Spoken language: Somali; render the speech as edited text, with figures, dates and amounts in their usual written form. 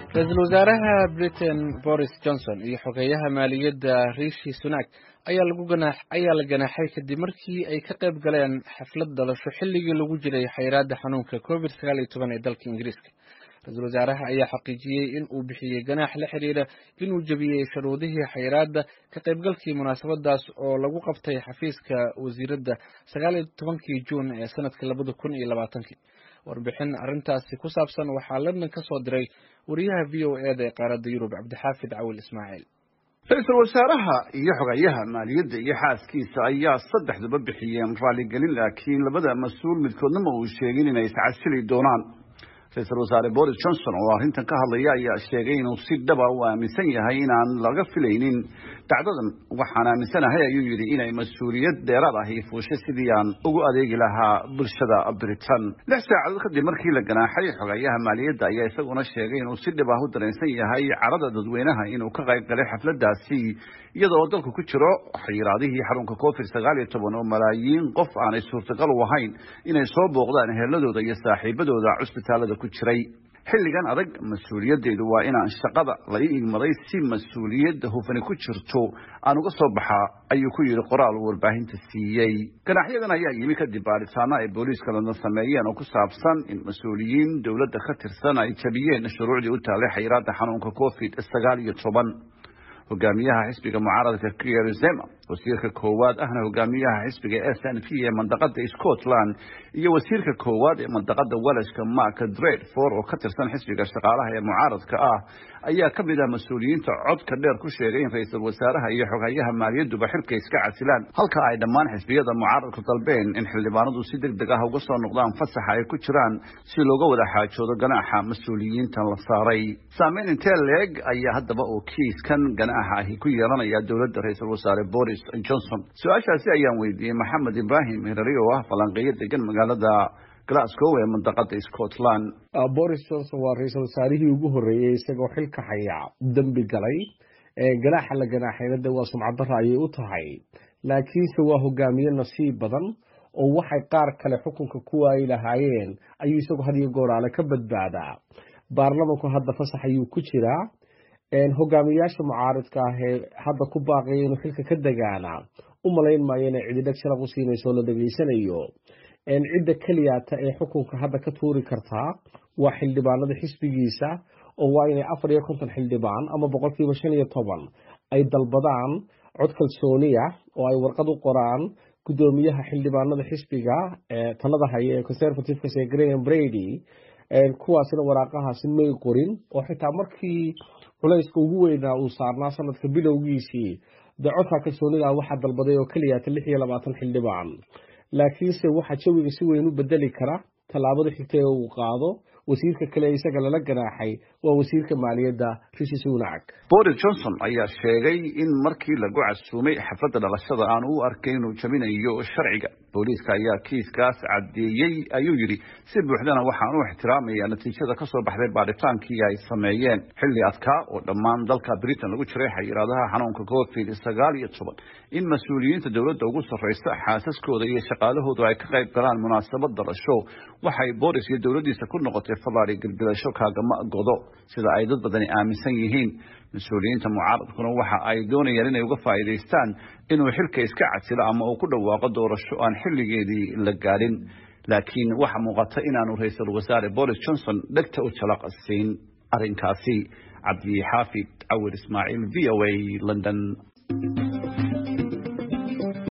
رئيس الوزراء بريتن بوريس جونسون iyo xogeyaha maaliyadda Rishi Sunak ayaa la ganaaxay kadib markii ay ka qayb galeen xaflad dhalasho xilligii lagu jiray xayiraadda xanuunka COVID-19 ee dalka Ingiriiska. Ra'iisul wasaaraha ayaa xaqiijiyay in uu bixiyay ganaax la xiriira inuu jabiyay shuruudihii xayiraadda ka qaybgalkii munaasabadaas oo lagu qabtay xafiiska wasiiradda 19 Juun ee sanadka 2020. warbixin arintaasi ku saabsan waxaa London ka soo diray wariyaha VOA ee qaaradda Yurub Cabdixaafid Cawil Ismaaciil. Ra'iisul wasaaraha iyo xogayaha maaliyadda iyo xaaskiisa ayaa saddexduba bixiyeen raaligelin laakiin labada mas'uul midkoodna ma uu sheegin inay iscasili doonaan. Ra'iisul wasaare Boris Johnson oo arrintan ka hadlaya ayaa sheegay inuu si dhab ah u aaminsan yahay inaan laga filaynin dacdadan waxaan aaminsanahay ayuu yidhi inay mas'uuliyad dheeraad ah iyo fuushay sidii aan ugu adeegi lahaa bulshada Britain. 6 saacadood kadib markii la ganaaxay xogayaha maaliyadda ayaa isaguna sheegay inuu si dhab ah u dareensan yahay carada dadweynaha inuu ka qayb galay xafladaasi iyadoo dalku ku jiro xayiraadihii xarunka COVID-19 oo malaayiin qof aanay suurtagal u ahayn inay soo booqdaan eheladooda iyo saaxiibadooda cusbitaalada ku jiray. xilligan adag mas'uuliyadeedu waa inaan shaqada la igmaday si mas'uuliyadda hufani ku jirto aan uga soo baxaa ayuu ku yiri qoraal warbaahinta siiyay. ganaaxyadan ayaa yimi kadib baaritaano ay booliiska la sameeyeen oo ku saabsan in mas'uuliyiin dawladda ka tirsan ay jabiyeen shuruucdii u taalay xayiraadda xanuunka COVID-19. hogaamiyaha xisbiga mucaaradka Keir Starmer wasiirka koowaad ahna hogaamiyaha xisbiga SNP ee mandaqada Scotland iyo wasiirka koowaad ee mandaqada Welshka Mark Drakeford oo ka tirsan xisbiga shaqaalaha ee mucaaradka ayaa ka mid ah mas'uuliyiinta codka dheer ku sheegay in ra'iisul wasaaraha iyo xogayaha maaliyadduba xilka iska casilaan halka ay dhammaan xisbiyada mucaaradku dalbeen in xildhibaanadu si degdeg ah uga soo noqdaan fasaxa ay ku jiraan si looga wada xaajoodo ganaaxa mas'uuliyiintan la saaray. saameyn intee leeg ayaa haddaba oo kiiskan ganaaxa ku yeelanaya dawladda ra'iisul wasaare Boris Johnson. su'aashaasi ayaan weydiiyay Maxamed Ibrahim Hirari oo ah falanqeeyo degan magaalada Glasgow ee mandaqada Scotland. Boris Johnson waa ra'iisul wasaarihii ugu horeeyay isagoo xilka haya dambi galay ganaaxa la ganaaxayna waa sumcad darro ayay u tahay laakiinse waa hogaamiye nasiib badan oo waxay qaar kale xukunka ku waayay lahaayeen ayuu isagoo had iyo goor ka badbaadaa. baarlamaanku hadda fasax ayuu ku jiraa hogaamiyaasha mucaaradka ah ee hadda ku baaqay inuu xilka ka dagaana u malayn maayo inay cididhag sharaf u siinayso la dhageysanayo. cidda kaliyaata ee xukunka hadda ka tuuri kartaa waa xildhibaanada xisbigiisa oo waa inay 54 xildhibaan ama 15% ay dalbadaan cod kalsooniya oo ay warqad u qoraan gudoomiyaha xildhibaanada xisbiga talada haya ee Conservative ee Graham Brady. kuwaasina waraaqahaasi may qorin oo xitaa markii culayska ugu weynaa uu saarnaa sanadka bilowgiisii codka kalsoonida waxaa dalbaday oo kaliya 26 xildhibaan. laakiinse waxa jawiga si weyn u bedeli kara talaabada xigtay oo uu qaado wasiirka kale isaga lala ganaaxay waa wasiirka maaliyadda Rishi Sunak. Boris Johnson ayaa sheegay in markii lagu casuumay xafladda dhalashada aan u arkayn inuu jabinayo sharciga. booliiska ayaa kiiskaas cadeeyay ayuu yiri si buuxdana waxaan u ixtiraamayaa natiijada ka soo baxday baaritaankii ay sameeyeen xilli adkaa oo dhammaan dalka Britain lagu jiray xayiraadaha xanuunka COVID-19 in mas'uuliyiinta dawladda ugu sarreysa xaasaskooda iyo shaqaalahoodu ay ka qayb galaan munaasabad dhalasho waxay Boris iyo dawladdiisa ku noqotay falaari galbilasho kaagama godo sida ay dad badani aaminsan yihiin. mas'uuliyiinta mucaaradkuna waxa ay doonayaan inay uga faa'iideystaan inuu xilka iska casilo ama uu ku dhawaaqo doorasho aan xilligeedii la gaadhin laakiin waxa muuqata inaanu ra'iisul wasaare Boris Johnson dhegta u jalaqsiin arrinkaasi. Cabdixaafid Cawil Ismaaciil VOA London.